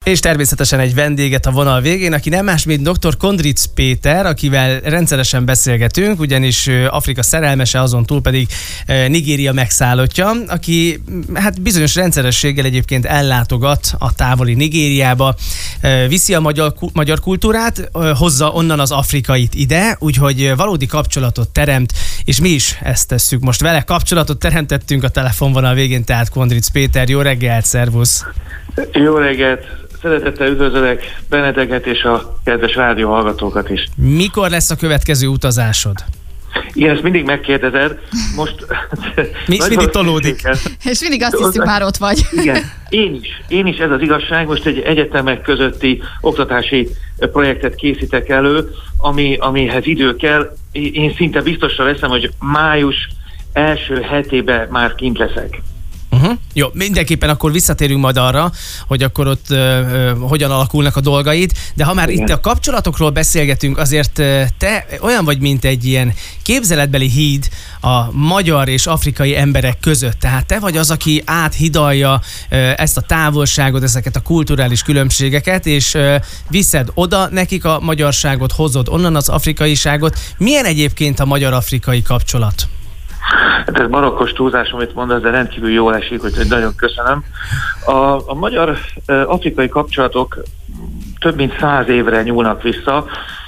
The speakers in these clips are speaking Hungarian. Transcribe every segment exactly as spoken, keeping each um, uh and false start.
És természetesen egy vendéget a vonal végén, aki nem más, mint doktor Kondric Péter, akivel rendszeresen beszélgetünk, ugyanis Afrika szerelmese, azon túl pedig Nigéria megszállottja, aki hát bizonyos rendszerességgel egyébként ellátogat a távoli Nigériába, viszi a magyar, magyar kultúrát, hozza onnan az afrikait ide, úgyhogy valódi kapcsolatot teremt, és mi is ezt tesszük most vele. Kapcsolatot teremtettünk a telefonvonal végén, tehát Kondric Péter. Jó reggelt, szervusz! Jó reggelt! Szeretettel üdvözlök benneteket és a kedves rádióhallgatókat is. Mikor lesz a következő utazásod? Igen, ezt mindig megkérdezed. Most... Mi is mindig tolódik. És mindig azt hiszük, már ott vagy. Igen, én is. Én is, ez az igazság. Most egy egyetemek közötti oktatási projektet készítek elő, ami, amihez idő kell. Én szinte biztosra veszem, hogy május első hetében már kint leszek. Uh-huh. Jó, mindenképpen akkor visszatérünk majd arra, hogy akkor ott uh, uh, hogyan alakulnak a dolgaid, de ha már igen, itt a kapcsolatokról beszélgetünk, azért uh, te olyan vagy, mint egy ilyen képzeletbeli híd a magyar és afrikai emberek között, tehát te vagy az, aki áthidalja uh, ezt a távolságot, ezeket a kulturális különbségeket, és uh, viszed oda nekik a magyarságot, hozod onnan az afrikaiságot. Milyen egyébként a magyar-afrikai kapcsolat? Hát ez barokkos túlzás, amit mondasz, de rendkívül jól esik, úgyhogy nagyon köszönöm. A, a magyar-afrikai kapcsolatok több mint száz évre nyúlnak vissza.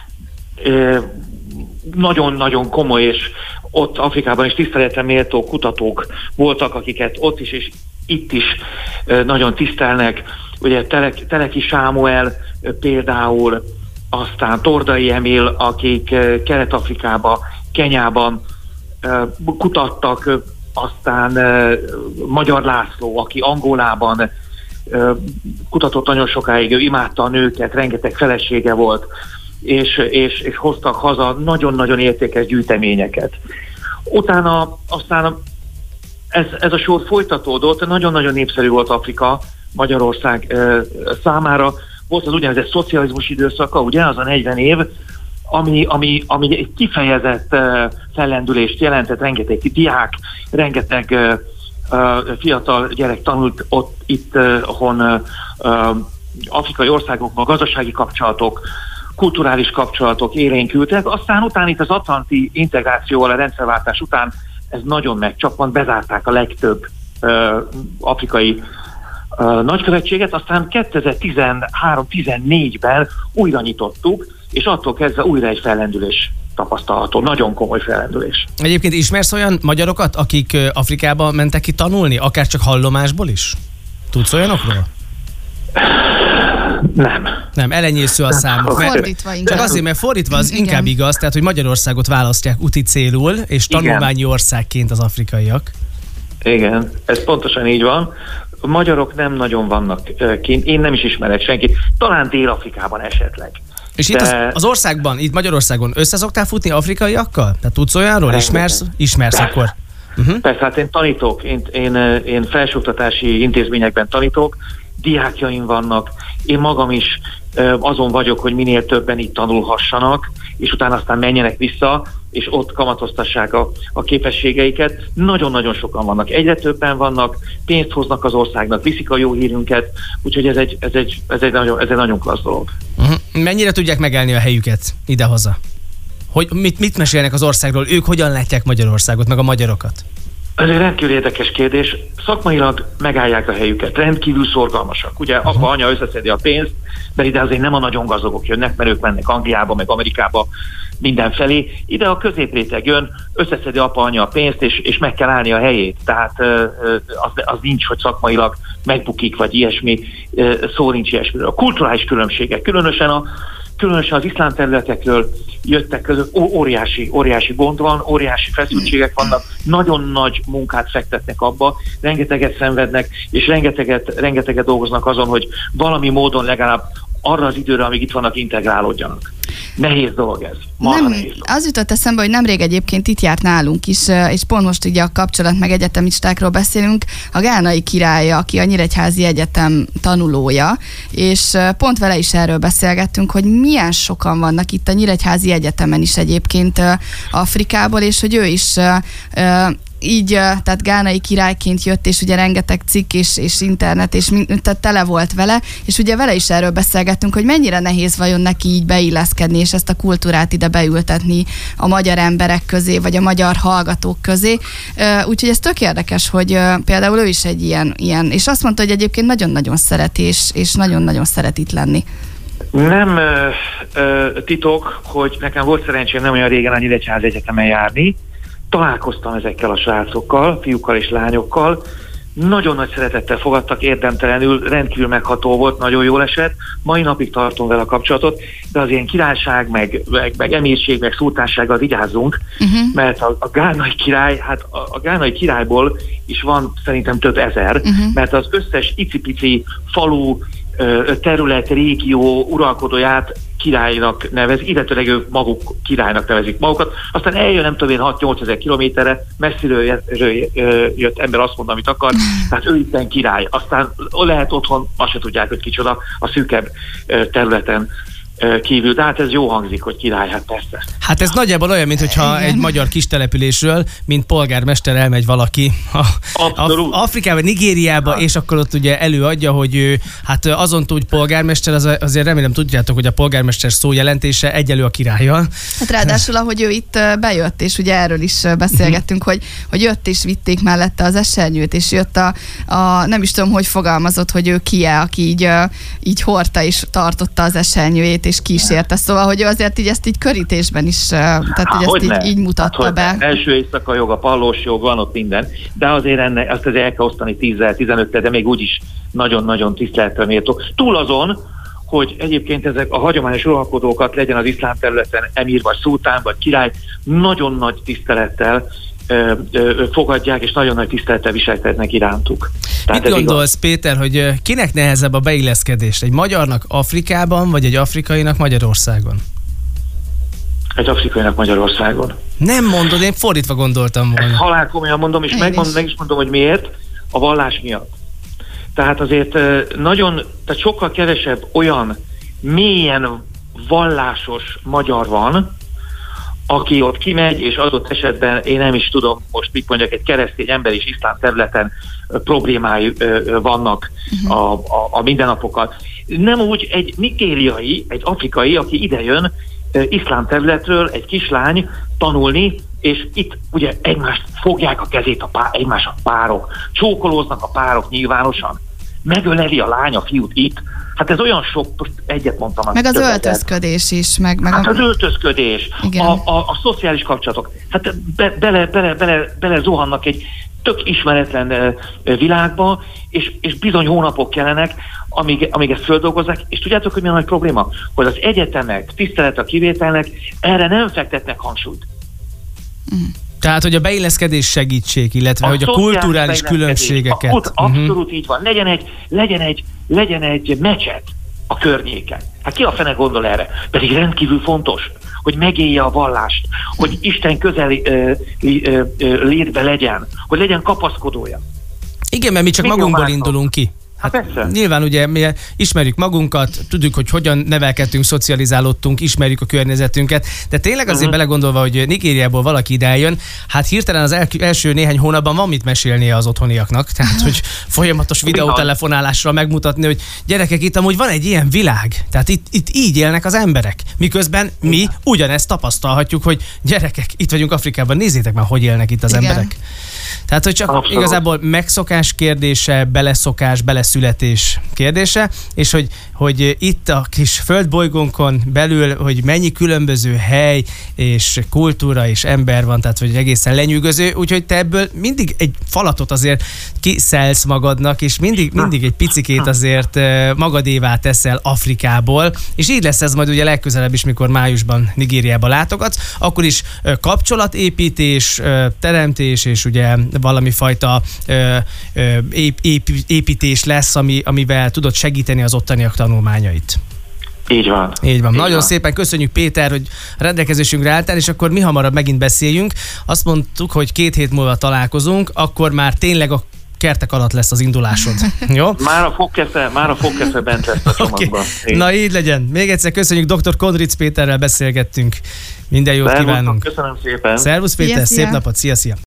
Nagyon-nagyon komoly, és ott Afrikában is tiszteletre méltó kutatók voltak, akiket ott is és itt is nagyon tisztelnek. Ugye Teleki, Teleki Sámuel például, aztán Tordai Emil, akik Kelet-Afrikában, Kenyában kutattak, aztán Magyar László, aki Angolában kutatott nagyon sokáig, ő imádta a nőket, rengeteg felesége volt, és, és, és hoztak haza nagyon-nagyon értékes gyűjteményeket. Utána aztán ez, ez a sor folytatódott, nagyon-nagyon népszerű volt Afrika Magyarország számára. Volt az úgynevezett szocializmus időszaka, ugye, az a negyven év, Ami, ami, ami egy kifejezett uh, fellendülést jelentett, rengeteg diák, rengeteg uh, uh, fiatal gyerek tanult ott, itt, uh, ahon uh, uh, afrikai országokban gazdasági kapcsolatok, kulturális kapcsolatok élénkültek. Aztán utána itt az atlanti integrációval, a rendszerváltás után ez nagyon megcsapant, bezárták a legtöbb uh, afrikai uh, nagykövetséget, aztán kétezer-tizenhárom tizennégyben újra nyitottuk, és attól kezdve újra egy fellendülés tapasztalható, nagyon komoly fellendülés. Egyébként ismersz olyan magyarokat, akik Afrikába mentek ki tanulni, akár csak hallomásból is? Tudsz olyanokról? Nem. Nem, elenyésző a számok. Fordítva inkább. Csak azért, mert fordítva az igen, inkább igaz, tehát hogy Magyarországot választják úti célul, és tanulmányi igen, országként az afrikaiak. Igen, ez pontosan így van. A magyarok nem nagyon vannak kint, én nem is ismerek senkit, talán Dél-Afrikában esetleg. És de... itt az, az országban, itt Magyarországon össze szoktál futni afrikaiakkal? Tehát tudsz olyanról? Ismersz? Ismersz Persze. akkor? Uh-huh. Persze, hát én tanítok, én, én, én felsőoktatási intézményekben tanítok, diákjaim vannak, én magam is azon vagyok, hogy minél többen itt tanulhassanak, és utána aztán menjenek vissza, és ott kamatoztassák a, a képességeiket. Nagyon-nagyon sokan vannak, egyre többen vannak, pénzt hoznak az országnak, viszik a jó hírünket, úgyhogy ez egy, ez egy, ez egy, nagyon, ez egy nagyon klassz dolog. Uh-huh. Mennyire tudják megállni a helyüket idehaza? Hogy mit, mit mesélnek az országról? Ők hogyan látják Magyarországot, meg a magyarokat? Ez egy rendkívül érdekes kérdés. Szakmailag megállják a helyüket, rendkívül szorgalmasak. Ugye uh-huh. apa, anya összeszedi a pénzt, de ide azért nem a nagyon gazdagok jönnek, mert ők mennek Angliába, meg Amerikába, mindenfelé. Ide a középréteg jön, összeszedi apa, anya a pénzt, és, és meg kell állni a helyét. Tehát az, az nincs, hogy szakmailag megbukik, vagy ilyesmi, szó nincs ilyesmiről. A kulturális különbségek, különösen a különösen az iszlám területekről jöttek között, óriási, óriási gond van, óriási feszültségek vannak, nagyon nagy munkát fektetnek abba, rengeteget szenvednek, és rengeteget, rengeteget dolgoznak azon, hogy valami módon legalább arra az időre, amíg itt vannak, integrálódjanak. Nehéz dolog ez. Nem, nehéz dolog. Az jutott eszembe, hogy nemrég egyébként itt járt nálunk is, és pont most ugye a kapcsolat meg egyetemistákról beszélünk, a gánai királya, aki a Nyíregyházi Egyetem tanulója, és pont vele is erről beszélgettünk, hogy milyen sokan vannak itt a Nyíregyházi Egyetemen is egyébként Afrikából, és hogy ő is így, tehát gánai királyként jött, és ugye rengeteg cikk és, és internet, és tehát tele volt vele, és ugye vele is erről beszélgettünk, hogy mennyire nehéz vajon neki így beilleszkedni, és ezt a kultúrát ide beültetni a magyar emberek közé, vagy a magyar hallgatók közé. Úgyhogy ez tök érdekes, hogy például ő is egy ilyen, ilyen és azt mondta, hogy egyébként nagyon-nagyon szereti, és, és nagyon-nagyon szeret itt lenni. Nem ö, ö, titok, hogy nekem volt szerencsém nem olyan régen a Nyíregyházi Egyetemen járni. Találkoztam ezekkel a srácokkal, fiúkkal és lányokkal. Nagyon nagy szeretettel fogadtak, érdemtelenül, rendkívül megható volt, nagyon jól esett. Mai napig tartom vele a kapcsolatot, de az ilyen királyság, meg, meg, meg emírség, meg szultánsággal vigyázzunk, uh-huh. mert a, a gánai király, hát a, a gánai királyból is van szerintem több ezer, uh-huh. mert az összes icipici falu, terület, régió uralkodóját királynak nevez, illetőleg ők maguk királynak nevezik magukat, aztán eljön nem tudom én hat-nyolc ezer kilométerre, messziről jött ember azt mond, amit akar, tehát ő itten király. Aztán lehet otthon, azt se tudják, hogy kicsoda a szűkebb területen kívül, de hát ez jó hangzik, hogy király, hát persze. Hát ez nagyjából olyan, mintha egy magyar kistelepülésről, mint polgármester elmegy valaki a, a Afrikába, Nigériába, ha. És akkor ott ugye előadja, hogy ő, hát azon túl, hogy polgármester, az, azért remélem tudjátok, hogy a polgármester szó jelentése egyelő a királlyal. Hát ráadásul, ahogy ő itt bejött, és ugye erről is beszélgettünk, hogy, hogy jött és vitték mellette az esernyőt, és jött a, a nem is tudom, hogy fogalmazott, hogy ő ki-e, aki így, így hordta és tartotta az esernyőjét, és kísérte, szóval, hogy azért így ezt így körítésben is, tehát hogy ezt így, így mutatta hát, be. Első éjszaka jog, a pallós jog, van ott minden, de azért ennek, azt azért el kell osztani tízzel, tizenöttel, de még úgyis nagyon-nagyon tiszteletre méltó. Túl azon, hogy egyébként ezek a hagyományos uralkodókat, legyen az iszlám területen emír, vagy szultán, vagy király, nagyon nagy tisztelettel ö, ö, fogadják, és nagyon nagy tisztelettel viselkednek irántuk. Tehát mit gondolsz, Péter, hogy kinek nehezebb a beilleszkedés? Egy magyarnak Afrikában, vagy egy afrikainak Magyarországon? Egy afrikainak Magyarországon. Nem mondod, én fordítva gondoltam volna. Halál komolyan mondom, és megmondom, meg is mondom, hogy miért. A vallás miatt. Tehát azért nagyon, tehát sokkal kevesebb olyan mélyen vallásos magyar van, aki ott kimegy, és adott esetben, én nem is tudom, most mit mondjak, egy keresztény ember és iszlám területen problémái vannak uh-huh. a, a, a mindennapokat. Nem úgy egy nigériai, egy afrikai, aki idejön iszlám területről, egy kislány tanulni, és itt ugye egymást fogják a kezét a pár, egymás a párok, csókolóznak a párok nyilvánosan, megöleli a lány a fiút itt. Hát ez olyan sok, egyet mondtam. Meg az öltözködés is. Meg, meg hát a... az öltözködés, a, a, a szociális kapcsolatok. Hát be, bele, bele, bele, bele zuhannak egy tök ismeretlen világba, és, és bizony hónapok kellenek, amíg, amíg ezt földolgozzák, és tudjátok, hogy mi a nagy probléma? Hogy az egyetemek, tisztelet a kivételnek erre nem fektetnek hangsúlyt. Uh-huh. Tehát, hogy a beilleszkedés segítség, illetve a hogy a kulturális különbségeket. A, abszolút uh-huh. így van. Legyen egy, legyen egy, legyen egy mecset a környéken. Hát ki a fene gondol erre? Pedig rendkívül fontos, hogy megélje a vallást, hogy Isten közeli ö, ö, ö, létbe legyen, hogy legyen kapaszkodója. Igen, mert mi csak magunkból másnak indulunk ki. Hát, hát nyilván ugye mi ismerjük magunkat, tudjuk, hogy hogyan nevelkedtünk, szocializálódtunk, ismerjük a környezetünket, de tényleg azért uh-huh. belegondolva, hogy Nigériából valaki ide eljön, hát hirtelen az el- első néhány hónapban van mit mesélnie az otthoniaknak, tehát hogy folyamatos videótelefonálásra megmutatni, hogy gyerekek, itt amúgy van egy ilyen világ, tehát itt, itt így élnek az emberek, miközben mi ugyanezt tapasztalhatjuk, hogy gyerekek, itt vagyunk Afrikában, nézzétek már, hogy élnek itt az Igen. emberek. Tehát, hogy csak Abszolút. Igazából megszokás kérdése, beleszokás, beleszületés kérdése, és hogy, hogy itt a kis földbolygónkon belül, hogy mennyi különböző hely és kultúra és ember van, tehát hogy egészen lenyűgöző, úgyhogy te ebből mindig egy falatot azért kiszelsz magadnak, és mindig, mindig egy picikét azért magadévá teszel Afrikából, és így lesz ez majd ugye legközelebb is, mikor májusban Nigériába látogatsz, akkor is kapcsolatépítés, teremtés, és ugye valami fajta ö, ö, ép, ép, építés lesz, ami, amivel tudod segíteni az ottaniak tanulmányait. Így van. Így van. Így Nagyon van. szépen köszönjük, Péter, hogy a rendelkezésünkre álltál, és akkor mi hamarabb megint beszéljünk. Azt mondtuk, hogy két hét múlva találkozunk, akkor már tényleg a kertek alatt lesz az indulásod. Jó? Már a fogkefe, már a fogkefe bent lesz a csomagban. Okay. Na így legyen. Még egyszer köszönjük, doktor Kondric Péterrel beszélgettünk. Minden jót Szervusztok, kívánunk. Köszönöm szépen. Szervusz Péter, Szia, szia. Szép napot, szia, szia.